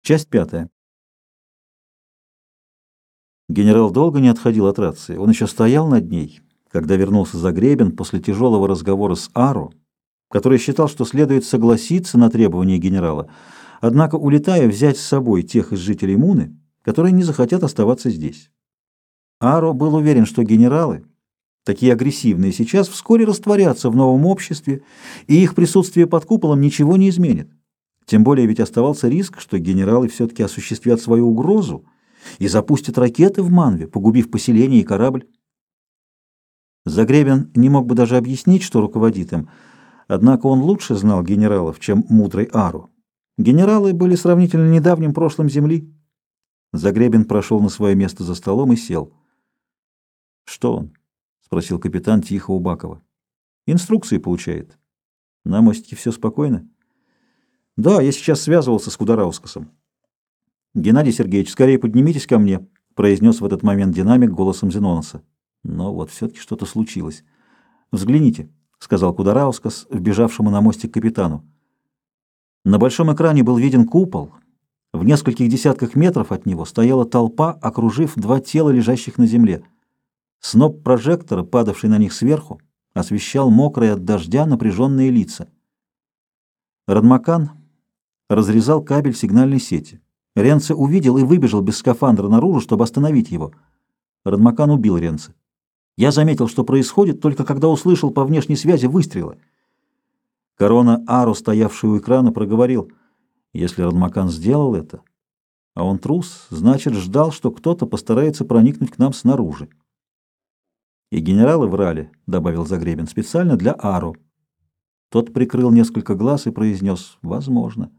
Часть пятая. Генерал долго не отходил от рации. Он еще стоял над ней, когда вернулся Загребин после тяжелого разговора с Аро, который считал, что следует согласиться на требования генерала, однако, улетая, взять с собой тех из жителей Муны, которые не захотят оставаться здесь. Аро был уверен, что генералы, такие агрессивные сейчас, вскоре растворятся в новом обществе, и их присутствие под куполом ничего не изменит. Тем более ведь оставался риск, что генералы все-таки осуществят свою угрозу и запустят ракеты в Манве, погубив поселение и корабль. Загребин не мог бы даже объяснить, что руководит им, однако он лучше знал генералов, чем мудрый Ару. Генералы были сравнительно недавним прошлым Земли. Загребин прошел на свое место за столом и сел. «Что он?» — спросил капитан тихо у Бакова. «Инструкции получает. На мостике все спокойно?» «Да, я сейчас связывался с Кудараускасом». «Геннадий Сергеевич, скорее поднимитесь ко мне», — произнес в этот момент динамик голосом Зеноноса. Но вот все-таки что-то случилось. «Взгляните», — сказал Кудараускас, вбежавшему на мостик капитану. На большом экране был виден купол. В нескольких десятках метров от него стояла толпа, окружив два тела, лежащих на земле. Сноп прожектора, падавший на них сверху, освещал мокрые от дождя напряженные лица. Радмакан разрезал кабель сигнальной сети. Ренце увидел и выбежал без скафандра наружу, чтобы остановить его. Радмакан убил Ренце. Я заметил, что происходит, только когда услышал по внешней связи выстрелы. Корона Ару, стоявший у экрана, проговорил: если Радмакан сделал это, а он трус, значит, ждал, что кто-то постарается проникнуть к нам снаружи. И генералы врали, добавил Загребин, специально для Ару. Тот прикрыл несколько глаз и произнес: возможно.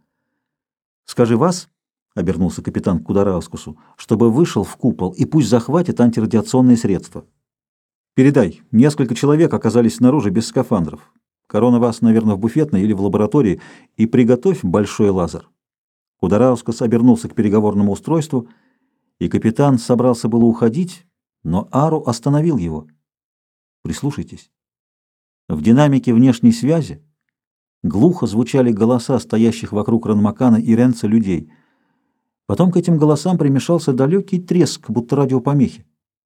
Скажи вас, — обернулся капитан к Кудараускасу, — чтобы вышел в купол и пусть захватит антирадиационные средства. Передай, несколько человек оказались снаружи без скафандров. Корона вас, наверное, в буфетной или в лаборатории, и приготовь большой лазер. Кудараускас обернулся к переговорному устройству, и капитан собрался было уходить, но Ару остановил его. Прислушайтесь. В динамике внешней связи глухо звучали голоса стоящих вокруг Радмакана и Ренца людей. Потом к этим голосам примешался далекий треск, будто радиопомехи.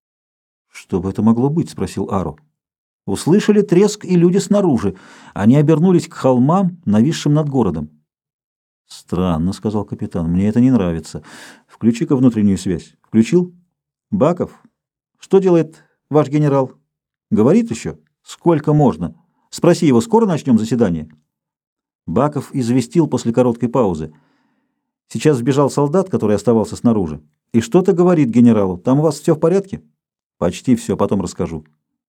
«Что бы это могло быть?» — спросил Ару. Услышали треск и люди снаружи. Они обернулись к холмам, нависшим над городом. «Странно», — сказал капитан, — «мне это не нравится. Включи-ка внутреннюю связь». «Включил?» «Баков, что делает ваш генерал?» «Говорит еще?» «Сколько можно?» «Спроси его, скоро начнем заседание?» Баков известил после короткой паузы. «Сейчас сбежал солдат, который оставался снаружи, и что-то говорит генералу. Там у вас все в порядке?» «Почти все, потом расскажу».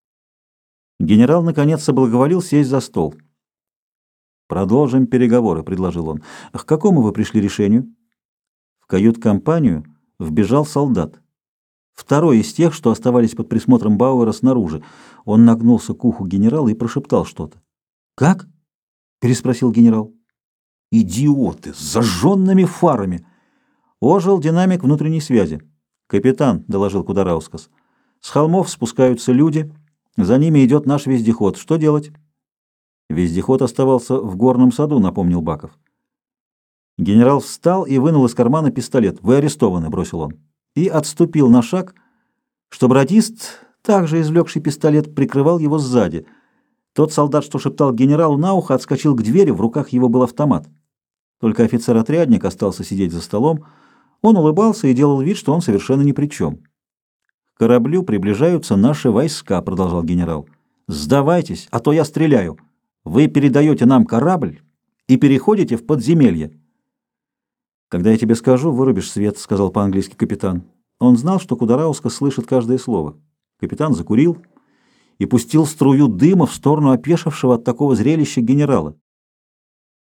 Генерал, наконец, соблаговолил сесть за стол. «Продолжим переговоры», — предложил он. «К какому вы пришли решению?» В кают-компанию вбежал солдат. Второй из тех, что оставались под присмотром Бауэра снаружи. Он нагнулся к уху генерала и прошептал что-то. «Как?» — переспросил генерал. «Идиоты! С зажженными фарами!» Ожил динамик внутренней связи. «Капитан», — доложил Кудараускас, — «с холмов спускаются люди. За ними идет наш вездеход. Что делать?» Вездеход оставался в горном саду, напомнил Баков. Генерал встал и вынул из кармана пистолет. «Вы арестованы», — бросил он. И отступил на шаг, чтобы радист, также извлекший пистолет, прикрывал его сзади. Тот солдат, что шептал генералу на ухо, отскочил к двери, в руках его был автомат. Только офицер-отрядник остался сидеть за столом. Он улыбался и делал вид, что он совершенно ни при чем. «К кораблю приближаются наши войска», — продолжал генерал. «Сдавайтесь, а то я стреляю. Вы передаете нам корабль и переходите в подземелье». «Когда я тебе скажу, вырубишь свет», — сказал по-английски капитан. Он знал, что Кудараускас слышит каждое слово. Капитан закурил и пустил струю дыма в сторону опешившего от такого зрелища генерала.